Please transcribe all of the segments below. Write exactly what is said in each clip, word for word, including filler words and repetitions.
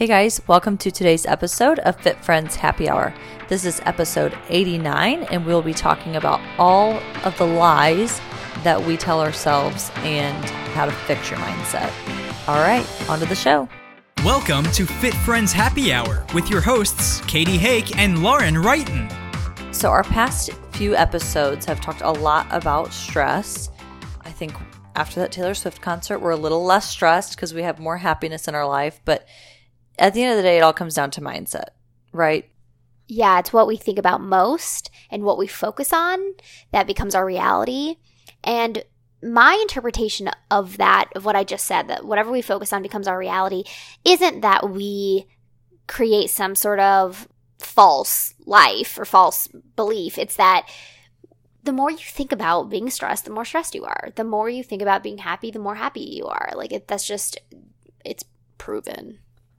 Hey guys, welcome to today's episode of Fit Friends Happy Hour. This is episode eighty-nine, and we'll be talking about all of the lies that we tell ourselves and how to fix your mindset. All right, on to the show. Welcome to Fit Friends Happy Hour with your hosts, Katie Hake and Lauren Wrighton. So our past few episodes have talked a lot about stress. I think after that Taylor Swift concert, we're a little less stressed because we have more happiness in our life, but at the end of the day, it all comes down to mindset, right? Yeah, it's what we think about most and what we focus on that becomes our reality. And my interpretation of that, of what I just said, that whatever we focus on becomes our reality, isn't that we create some sort of false life or false belief. It's that the more you think about being stressed, the more stressed you are. The more you think about being happy, the more happy you are. Like, it, that's just, it's proven.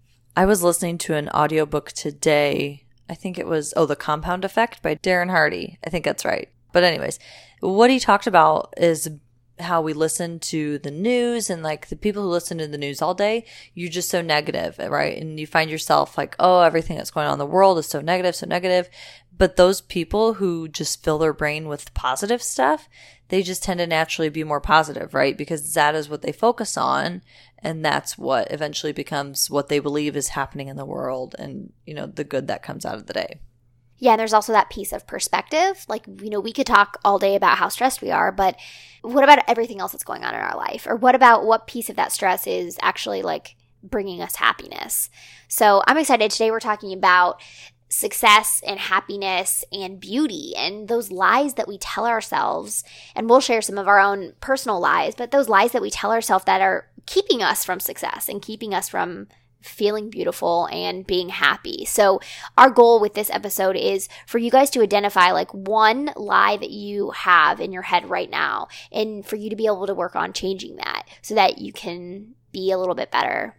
I was listening to an audiobook today. I think it was, oh, The Compound Effect by Darren Hardy. I think that's right. But anyways, what he talked about is how we listen to the news, and like the people who listen to the news all day, you're just so negative, right? And you find yourself like, oh, everything that's going on in the world is so negative, so negative. But those people who just fill their brain with positive stuff, they just tend to naturally be more positive, right? Because that is what they focus on. And that's what eventually becomes what they believe is happening in the world and, you know, the good that comes out of the day. Yeah, and there's also that piece of perspective. Like, you know, we could talk all day about how stressed we are, but what about everything else that's going on in our life? Or what about what piece of that stress is actually like bringing us happiness? So I'm excited. Today we're talking about success and happiness and beauty and those lies that we tell ourselves. And we'll share some of our own personal lies, but those lies that we tell ourselves that are keeping us from success and keeping us from feeling beautiful and being happy. So our goal with this episode is for you guys to identify like one lie that you have in your head right now, and for you to be able to work on changing that so that you can be a little bit better.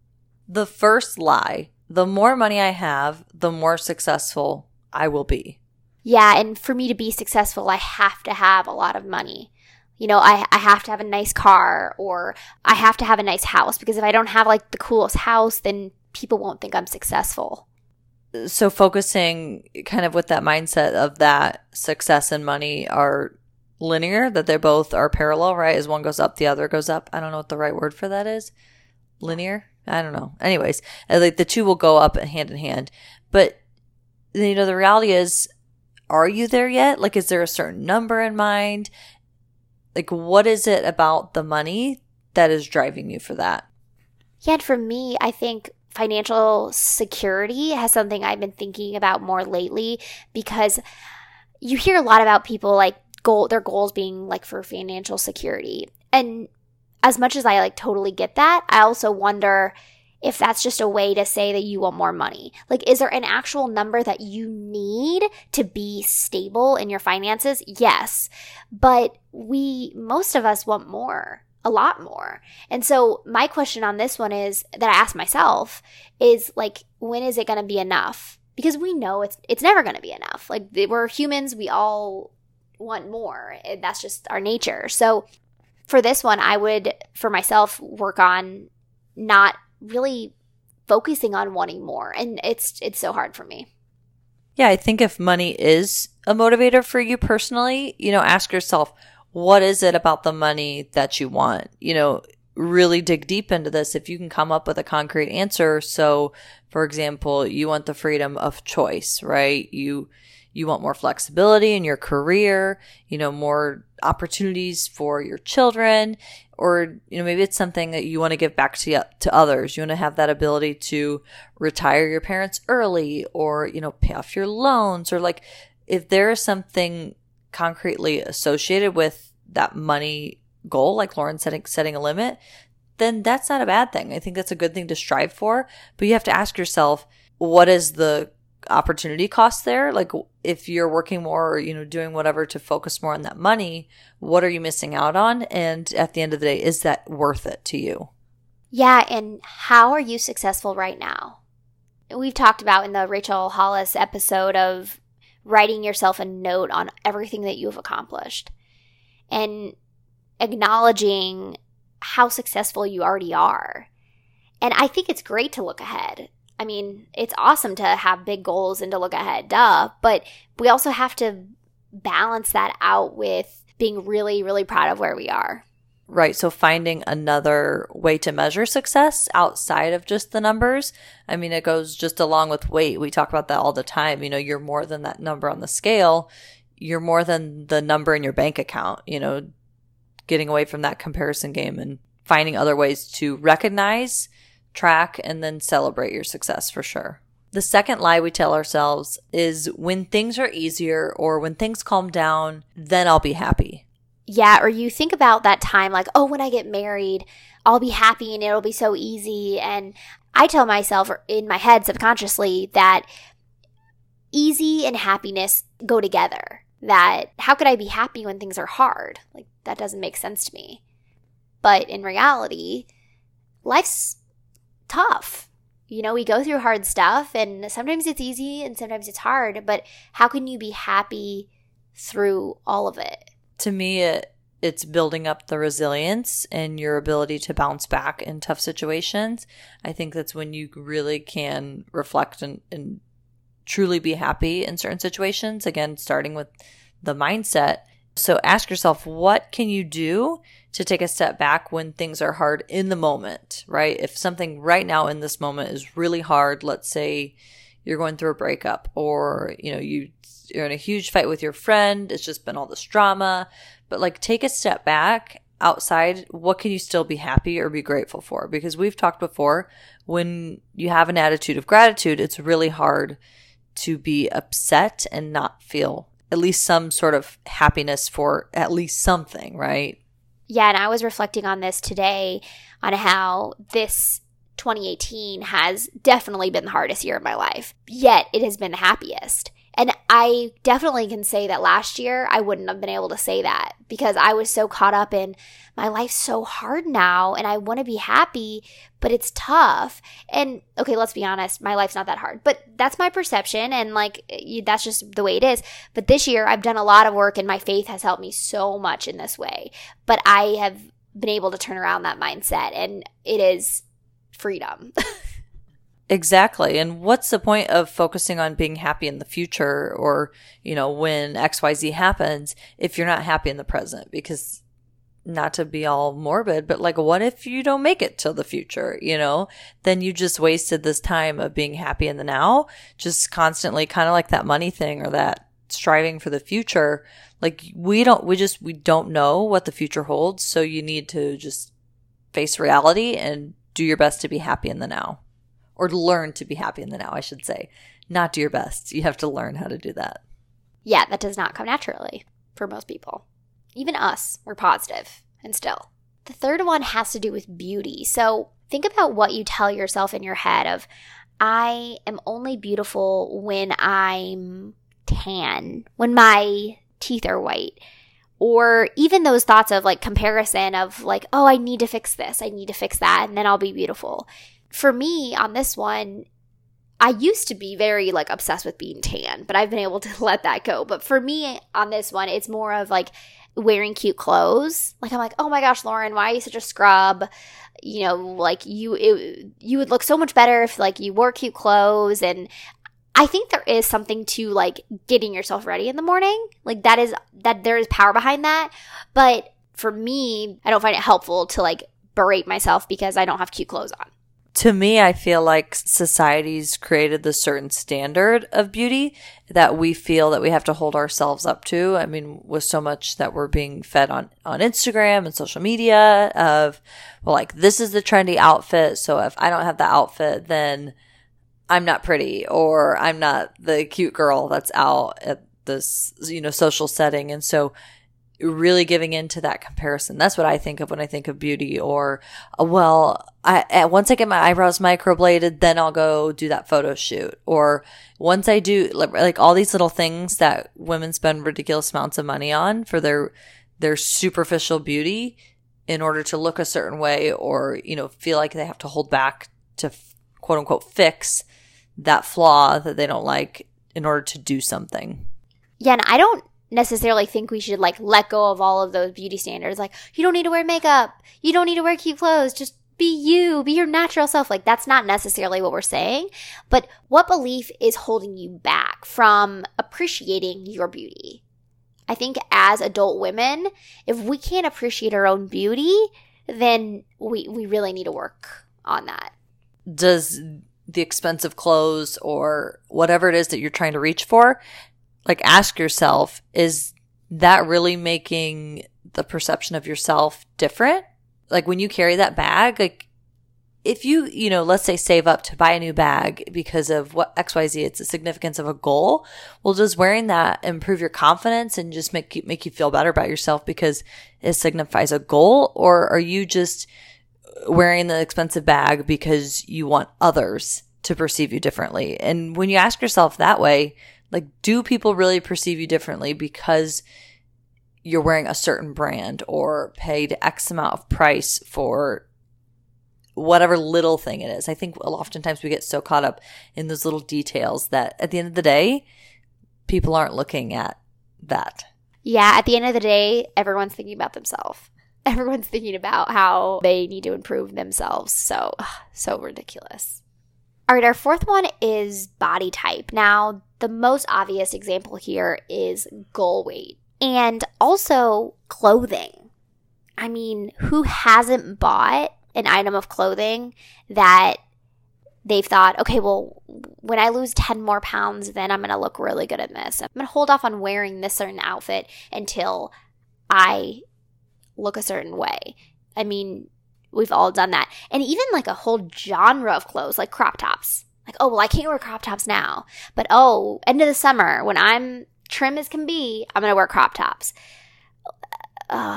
The first lie: the more money I have, the more successful I will be. Yeah, and for me to be successful, I have to have a lot of money. You know, I, I have to have a nice car, or I have to have a nice house, because if I don't have like the coolest house, then people won't think I'm successful. So focusing kind of with that mindset of that success and money are linear, that they both are parallel, right? As one goes up, the other goes up. I don't know what the right word for that is. Linear? I don't know. Anyways, like the two will go up hand in hand. But, you know, the reality is, are you there yet? Like, is there a certain number in mind? Like, what is it about the money that is driving you for that? Yeah, and for me, I think financial security has something I've been thinking about more lately, because you hear a lot about people like goal, their goals being like for financial security. And as much as I like totally get that, I also wonder if that's just a way to say that you want more money. Like, is there an actual number that you need to be stable in your finances? Yes. But we, most of us want more, a lot more. And so my question on this one is, that I ask myself, is like, when is it going to be enough? Because we know it's it's never going to be enough. Like, we're humans, we all want more. That's just our nature. So for this one, I would, for myself, work on not really focusing on wanting more. And it's it's so hard for me. Yeah, I think if money is a motivator for you personally, you know, ask yourself, what is it about the money that you want? You know, really dig deep into this if you can come up with a concrete answer. So, for example, you want the freedom of choice, right? You You want more flexibility in your career, you know, more opportunities for your children, or, you know, maybe it's something that you want to give back to to others. You want to have that ability to retire your parents early, or, you know, pay off your loans, or like if there is something concretely associated with that money goal, like Lauren setting setting a limit, then that's not a bad thing. I think that's a good thing to strive for, but you have to ask yourself, what is the opportunity cost there? Like, if you're working more, or, you know, doing whatever to focus more on that money, what are you missing out on? And at the end of the day, is that worth it to you? Yeah, and how are you successful right now? We've talked about in the Rachel Hollis episode of writing yourself a note on everything that you've accomplished and acknowledging how successful you already are. And I think it's great to look ahead. I mean, it's awesome to have big goals and to look ahead, duh. But we also have to balance that out with being really, really proud of where we are. Right. So finding another way to measure success outside of just the numbers. I mean, it goes just along with weight. We talk about that all the time. You know, you're more than that number on the scale. You're more than the number in your bank account, you know, getting away from that comparison game and finding other ways to recognize, track, and then celebrate your success for sure. The second lie we tell ourselves is when things are easier or when things calm down, then I'll be happy. Yeah, or you think about that time like, oh, when I get married, I'll be happy and it'll be so easy. And I tell myself in my head subconsciously that easy and happiness go together. That how could I be happy when things are hard? Like, that doesn't make sense to me. But in reality, life's tough. You know, we go through hard stuff and sometimes it's easy and sometimes it's hard. But how can you be happy through all of it? To me, it, it's building up the resilience and your ability to bounce back in tough situations. I think that's when you really can reflect and, and truly be happy in certain situations. Again, starting with the mindset. So ask yourself, what can you do to take a step back when things are hard in the moment, right? If something right now in this moment is really hard, let's say you're going through a breakup or, you know, you you're in a huge fight with your friend. It's just been all this drama. But like take a step back outside. What can you still be happy or be grateful for? Because we've talked before, when you have an attitude of gratitude, it's really hard to be upset and not feel at least some sort of happiness for at least something, right? Yeah, and I was reflecting on this today on how this twenty eighteen has definitely been the hardest year of my life, yet it has been the happiest. And I definitely can say that last year I wouldn't have been able to say that because I was so caught up in my life's so hard now and I want to be happy, but it's tough. And okay, let's be honest, my life's not that hard, but that's my perception and like that's just the way it is. But this year I've done a lot of work and my faith has helped me so much in this way. But I have been able to turn around that mindset and it is freedom. Exactly. And what's the point of focusing on being happy in the future or, you know, when X Y Z happens if you're not happy in the present? Because not to be all morbid, but like, what if you don't make it till the future, you know? Then you just wasted this time of being happy in the now, just constantly kind of like that money thing or that striving for the future. Like we don't, we just, we don't know what the future holds. So you need to just face reality and do your best to be happy in the now. Or learn to be happy in the now, I should say. Not do your best. You have to learn how to do that. Yeah, that does not come naturally for most people. Even us, we're positive and still. The third one has to do with beauty. So think about what you tell yourself in your head of, I am only beautiful when I'm tan, when my teeth are white. Or even those thoughts of like comparison of like, oh, I need to fix this, I need to fix that, and then I'll be beautiful. For me, on this one, I used to be very like obsessed with being tan, but I've been able to let that go. But for me, on this one, it's more of like wearing cute clothes. Like I'm like, oh my gosh, Lauren, why are you such a scrub? You know, like you, it, you would look so much better if like you wore cute clothes. And I think there is something to like getting yourself ready in the morning. Like that is that there is power behind that. But for me, I don't find it helpful to like berate myself because I don't have cute clothes on. To me, I feel like society's created this certain standard of beauty that we feel that we have to hold ourselves up to. I mean, with so much that we're being fed on, on Instagram and social media of, well, like, this is the trendy outfit. So if I don't have the outfit, then I'm not pretty or I'm not the cute girl that's out at this, you know, social setting. And so really giving into that comparison. That's what I think of when I think of beauty. Or, well, I once I get my eyebrows microbladed, then I'll go do that photo shoot. Or once I do, like, like all these little things that women spend ridiculous amounts of money on for their their superficial beauty in order to look a certain way, or, you know, feel like they have to hold back to quote unquote fix that flaw that they don't like in order to do something. Yeah, and I don't necessarily think we should like let go of all of those beauty standards. Like, you don't need to wear makeup, you don't need to wear cute clothes, just be you, be your natural self. Like, that's not necessarily what we're saying. But what belief is holding you back from appreciating your beauty? I think as adult women, if we can't appreciate our own beauty, then we, we really need to work on that. Does the expensive clothes or whatever it is that you're trying to reach for, like, ask yourself, is that really making the perception of yourself different? Like, when you carry that bag, like, if you, you know, let's say save up to buy a new bag because of what X Y Z, it's the significance of a goal. Well, does wearing that improve your confidence and just make you, make you feel better about yourself because it signifies a goal? Or are you just wearing the expensive bag because you want others to perceive you differently? And when you ask yourself that way, like, do people really perceive you differently because you're wearing a certain brand or paid X amount of price for whatever little thing it is? I think oftentimes we get so caught up in those little details that at the end of the day, people aren't looking at that. Yeah, at the end of the day, everyone's thinking about themselves. Everyone's thinking about how they need to improve themselves. So, so ridiculous. All right, our fourth one is body type. Now, the most obvious example here is goal weight and also clothing. I mean, who hasn't bought an item of clothing that they've thought, okay, well, when I lose ten more pounds, then I'm going to look really good in this. I'm going to hold off on wearing this certain outfit until I look a certain way. I mean, we've all done that. And even like a whole genre of clothes, like crop tops. Like, oh, well, I can't wear crop tops now. But, oh, end of the summer, when I'm trim as can be, I'm going to wear crop tops. Uh,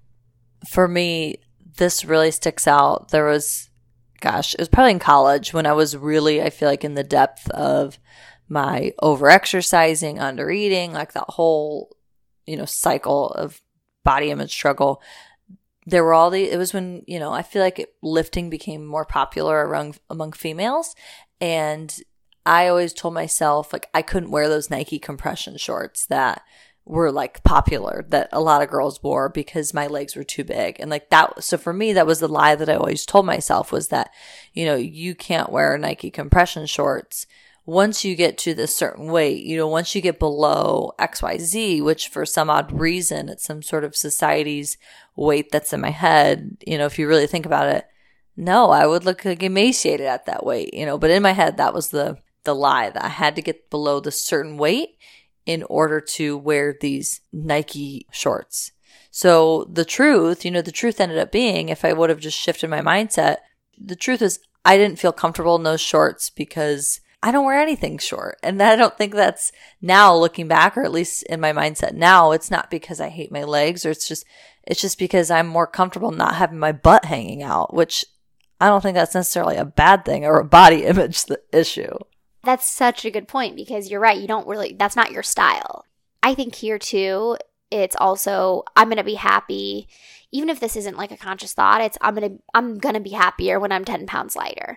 For me, this really sticks out. There was, gosh, it was probably in college when I was really, I feel like, in the depth of my over-exercising, under-eating, like that whole, you know, cycle of body image struggle. There were all the, it was when, you know, I feel like it, lifting became more popular around, among females. And I always told myself, like, I couldn't wear those Nike compression shorts that were like popular, that a lot of girls wore, because my legs were too big. And like that, so for me, that was the lie that I always told myself, was that, you know, you can't wear Nike compression shorts once you get to this certain weight. You know, once you get below X Y Z, which for some odd reason, it's some sort of society's weight that's in my head. You know, if you really think about it, no, I would look like emaciated at that weight, you know, but in my head, that was the, the lie, that I had to get below the certain weight in order to wear these Nike shorts. So the truth, you know, the truth ended up being, if I would have just shifted my mindset, the truth is I didn't feel comfortable in those shorts because I don't wear anything short. And I don't think that's, now looking back, or at least in my mindset now, it's not because I hate my legs, or it's just, it's just because I'm more comfortable not having my butt hanging out, which I don't think that's necessarily a bad thing or a body image issue. That's such a good point, because you're right. You don't really, that's not your style. I think here too, it's also, I'm going to be happy, even if this isn't like a conscious thought, it's I'm going to, I'm going to be happier when I'm ten pounds lighter.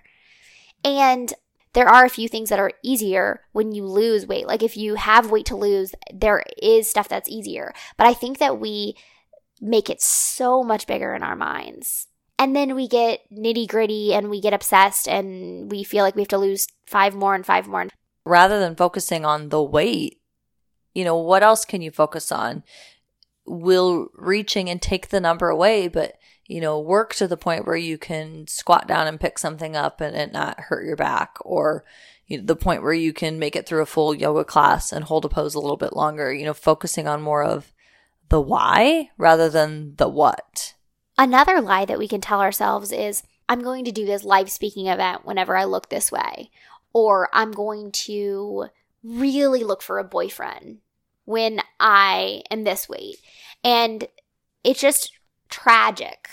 And there are a few things that are easier when you lose weight. Like if you have weight to lose, there is stuff that's easier. But I think that we make it so much bigger in our minds. And then we get nitty gritty and we get obsessed and we feel like we have to lose five more and five more. Rather than focusing on the weight, you know, what else can you focus on? Will reaching and take the number away, but, you know, work to the point where you can squat down and pick something up and it not hurt your back, or you know, the point where you can make it through a full yoga class and hold a pose a little bit longer, you know, focusing on more of the why rather than the what. Another lie that we can tell ourselves is, I'm going to do this live speaking event whenever I look this way, or I'm going to really look for a boyfriend when I am this weight. And it's just tragic,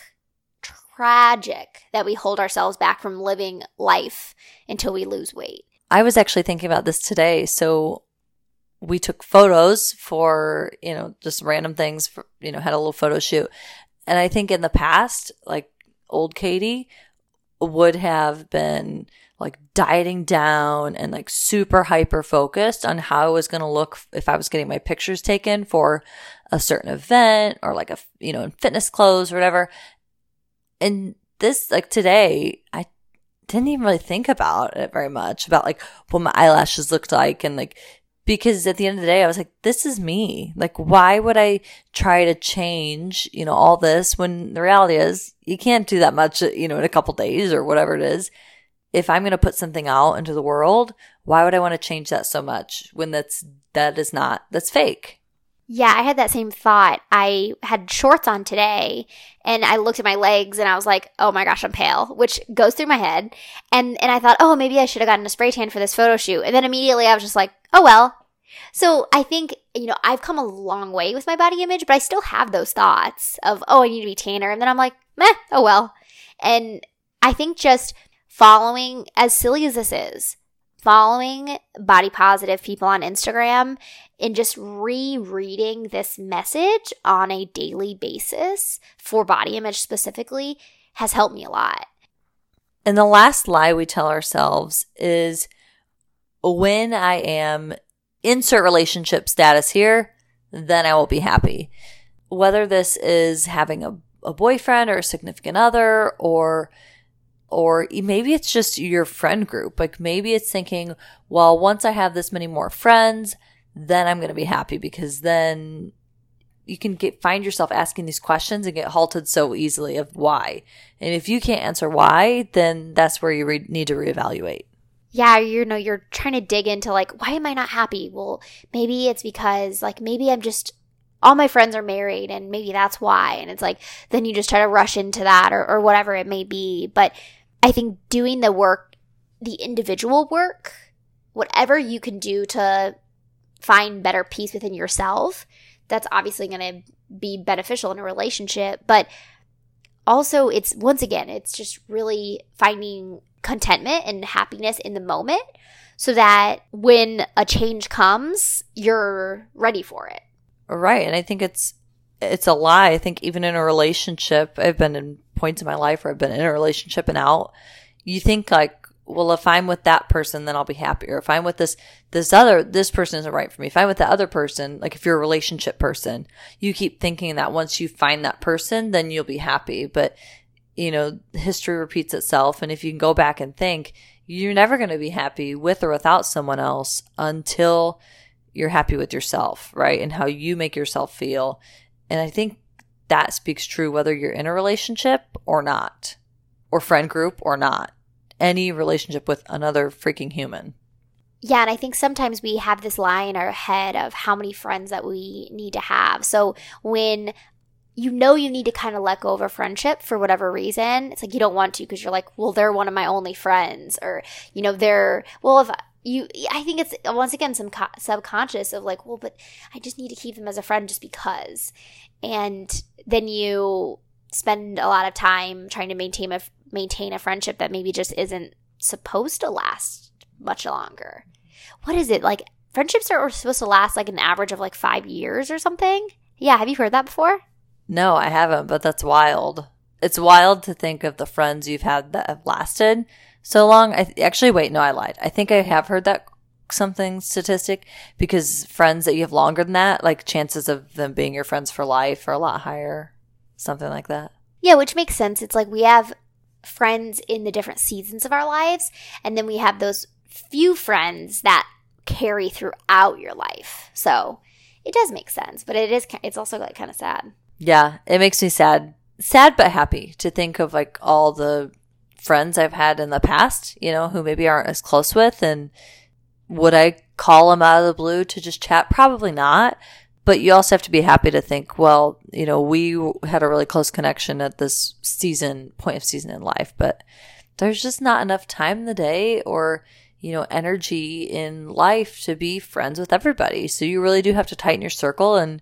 tragic that we hold ourselves back from living life until we lose weight. I was actually thinking about this today. So we took photos for, you know, just random things, for, you know, had a little photo shoot. And I think in the past, like old Katie would have been like dieting down and like super hyper focused on how I was going to look if I was getting my pictures taken for a certain event, or like a, you know, in fitness clothes or whatever. And this, like today, I didn't even really think about it very much, about like what my eyelashes looked like. And like, because at the end of the day, I was like, this is me. Like, why would I try to change, you know, all this when the reality is you can't do that much, you know, in a couple days or whatever it is. If I'm going to put something out into the world, why would I want to change that so much when that's, that is not, that's fake? Yeah, I had that same thought. I had shorts on today and I looked at my legs and I was like, oh my gosh, I'm pale, which goes through my head. And and I thought, oh, maybe I should have gotten a spray tan for this photo shoot. And then immediately I was just like, oh, well. So I think, you know, I've come a long way with my body image, but I still have those thoughts of, oh, I need to be tanner. And then I'm like, meh, oh well. And I think just following, as silly as this is, following body positive people on Instagram and just rereading this message on a daily basis for body image specifically has helped me a lot. And the last lie we tell ourselves is, when I am insert relationship status here, then I will be happy. Whether this is having a, a boyfriend or a significant other, or Or maybe it's just your friend group. Like maybe it's thinking, well, once I have this many more friends, then I'm going to be happy, because then you can get find yourself asking these questions and get halted so easily of why. And if you can't answer why, then that's where you re- need to reevaluate. Yeah, you know, you're trying to dig into like, why am I not happy? Well, maybe it's because like maybe I'm just all my friends are married and maybe that's why. And it's like, then you just try to rush into that or, or whatever it may be. But I think doing the work, the individual work, whatever you can do to find better peace within yourself, that's obviously going to be beneficial in a relationship. But also it's, once again, it's just really finding contentment and happiness in the moment so that when a change comes, you're ready for it. Right. And I think it's it's a lie. I think even in a relationship, I've been in points in my life where I've been in a relationship and out. You think like, well, if I'm with that person, then I'll be happy. Or if I'm with this this other, this person isn't right for me. If I'm with the other person, like if you're a relationship person, you keep thinking that once you find that person, then you'll be happy. But, you know, history repeats itself. And if you can go back and think, you're never going to be happy with or without someone else until you're happy with yourself, right? And how you make yourself feel. And I think that speaks true whether you're in a relationship or not, or friend group or not, any relationship with another freaking human. Yeah, and I think sometimes we have this lie in our head of how many friends that we need to have. So when you know you need to kind of let go of a friendship for whatever reason, it's like you don't want to because you're like, well, they're one of my only friends. Or, you know, they're, well, if you, I think it's once again some co- subconscious of like, well, but I just need to keep them as a friend just because. And then you spend a lot of time trying to maintain a, maintain a friendship that maybe just isn't supposed to last much longer. What is it? Like friendships are supposed to last like an average of like five years or something? Yeah, have you heard that before? No, I haven't, but that's wild. It's wild to think of the friends you've had that have lasted so long. I th- actually, wait, no, I lied. I think I have heard that something statistic, because friends that you have longer than that, like chances of them being your friends for life are a lot higher. Something like that. Yeah, which makes sense. It's like we have friends in the different seasons of our lives, and then we have those few friends that carry throughout your life. So it does make sense, but it is, it's also like kind of sad. Yeah, it makes me sad. Sad but happy to think of like all the friends I've had in the past, you know, who maybe aren't as close with. And would I call them out of the blue to just chat? Probably not. But you also have to be happy to think, well, you know, we had a really close connection at this season, point of season in life, but there's just not enough time in the day or, you know, energy in life to be friends with everybody. So you really do have to tighten your circle and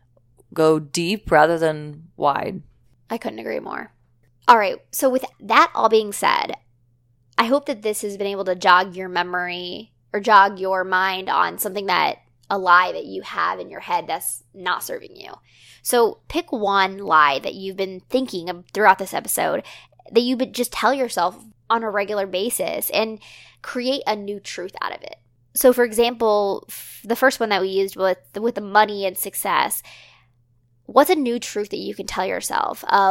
go deep rather than wide. I couldn't agree more. All right. So with that all being said, I hope that this has been able to jog your memory or jog your mind on something that a lie that you have in your head that's not serving you. So pick one lie that you've been thinking of throughout this episode that you would just tell yourself on a regular basis and create a new truth out of it. So for example, f- the first one that we used with, with the money and success, what's a new truth that you can tell yourself of,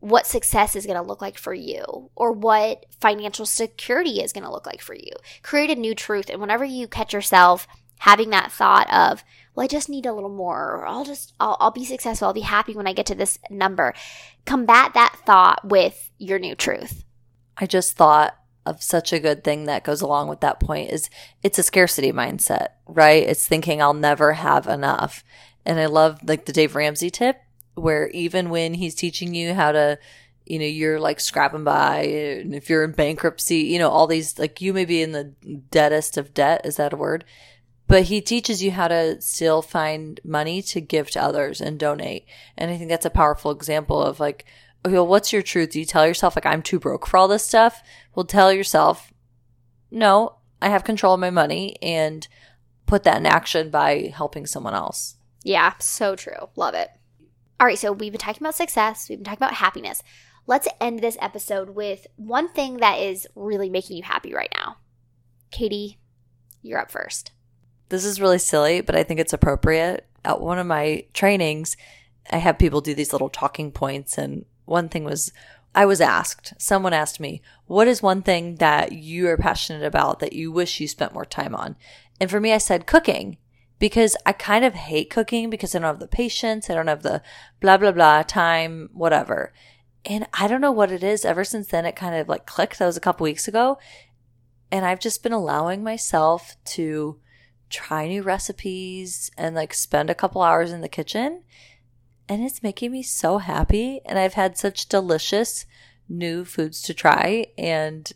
what success is going to look like for you or what financial security is going to look like for you. Create a new truth. And whenever you catch yourself having that thought of, well, I just need a little more, or I'll just, I'll, I'll be successful, I'll be happy when I get to this number, combat that thought with your new truth. I just thought of such a good thing that goes along with that point is it's a scarcity mindset, right? It's thinking I'll never have enough. And I love like the Dave Ramsey tip where even when he's teaching you how to, you know, you're like scrapping by, and if you're in bankruptcy, you know, all these, like you may be in the deadest of debt. Is that a word? But he teaches you how to still find money to give to others and donate. And I think that's a powerful example of like, okay, well, what's your truth? Do you tell yourself like I'm too broke for all this stuff? Well, tell yourself, no, I have control of my money, and put that in action by helping someone else. Yeah, so true. Love it. All right, so we've been talking about success. We've been talking about happiness. Let's end this episode with one thing that is really making you happy right now. Katie, you're up first. This is really silly, but I think it's appropriate. At one of my trainings, I have people do these little talking points, and one thing was I was asked, someone asked me, what is one thing that you are passionate about that you wish you spent more time on? And for me, I said cooking, because I kind of hate cooking because I don't have the patience. I don't have the blah, blah, blah time, whatever. And I don't know what it is. Ever since then, it kind of like clicked. That was a couple weeks ago. And I've just been allowing myself to try new recipes and like spend a couple hours in the kitchen. And it's making me so happy. And I've had such delicious new foods to try. And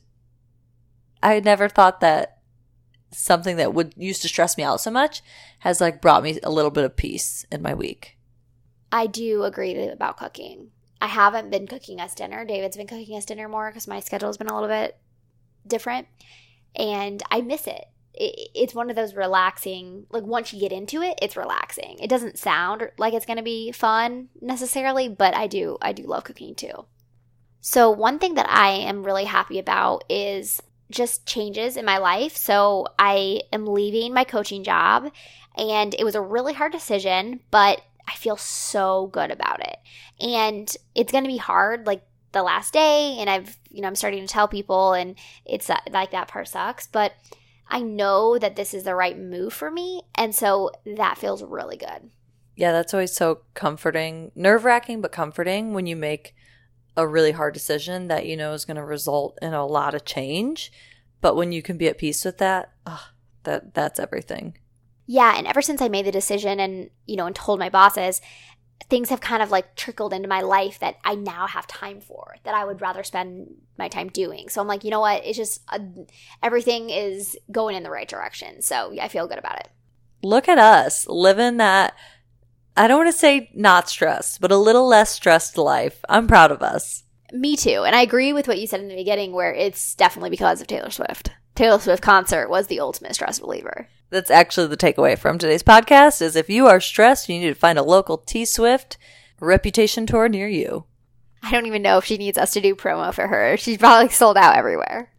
I never thought that something that would used to stress me out so much has like brought me a little bit of peace in my week. I do agree about cooking. I haven't been cooking us dinner. David's been cooking us dinner more because my schedule has been a little bit different. And I miss it. it. It's one of those relaxing, like once you get into it, it's relaxing. It doesn't sound like it's going to be fun necessarily, but I do, I do love cooking too. So one thing that I am really happy about is just changes in my life. So I am leaving my coaching job, and it was a really hard decision, but I feel so good about it. And it's going to be hard like the last day, and I've, you know, I'm starting to tell people, and it's uh, like that part sucks, but I know that this is the right move for me. And so that feels really good. Yeah, that's always so comforting, nerve-wracking, but comforting when you make a really hard decision that you know is going to result in a lot of change. But when you can be at peace with that, oh, that that's everything. Yeah, and ever since I made the decision and, you know, and told my bosses, things have kind of like trickled into my life that I now have time for, that I would rather spend my time doing. So I'm like, you know what? It's just uh, everything is going in the right direction. So yeah, I feel good about it. Look at us living that, I don't want to say not stressed, but a little less stressed life. I'm proud of us. Me too. And I agree with what you said in the beginning, where it's definitely because of Taylor Swift. Taylor Swift concert was the ultimate stress reliever. That's actually the takeaway from today's podcast is if you are stressed, you need to find a local T-Swift Reputation tour near you. I don't even know if she needs us to do promo for her. She's probably sold out everywhere.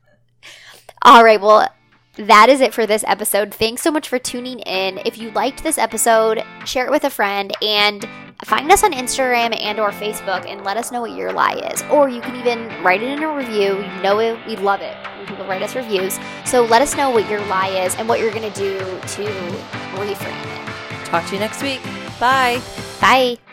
All right, well, that is it for this episode. Thanks so much for tuning in. If you liked this episode, share it with a friend, and find us on Instagram and or Facebook and let us know what your lie is. Or you can even write it in a review. You know it, we love it when people write us reviews. So let us know what your lie is and what you're going to do to reframe it. Talk to you next week. Bye. Bye.